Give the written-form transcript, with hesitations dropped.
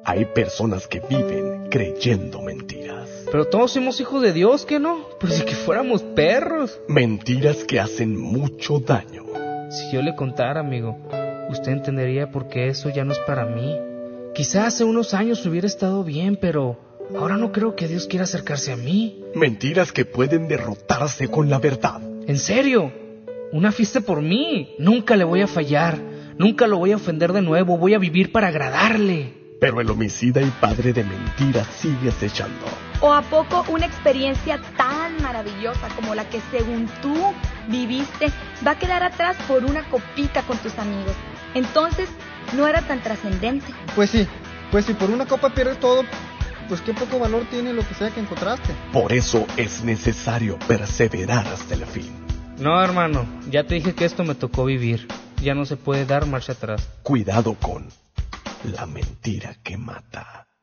Hay personas que viven creyendo mentiras. Pero todos somos hijos de Dios, ¿qué no? Pues si que fuéramos perros. Mentiras que hacen mucho daño. Si yo le contara, amigo, usted entendería por qué eso ya no es para mí. Quizá hace unos años hubiera estado bien, pero ahora no creo que Dios quiera acercarse a mí. Mentiras que pueden derrotarse con la verdad. ¿En serio? Una fiesta por mí. Nunca le voy a fallar. Nunca lo voy a ofender de nuevo. Voy a vivir para agradarle. Pero el homicida y padre de mentiras sigue acechando. ¿O a poco una experiencia tan maravillosa como la que según tú viviste va a quedar atrás por una copita con tus amigos? Entonces, no era tan trascendente. Pues sí, si por una copa pierdes todo, pues qué poco valor tiene lo que sea que encontraste. Por eso es necesario perseverar hasta el fin. No, hermano, ya te dije que esto me tocó vivir. Ya no se puede dar marcha atrás. Cuidado con la mentira que mata.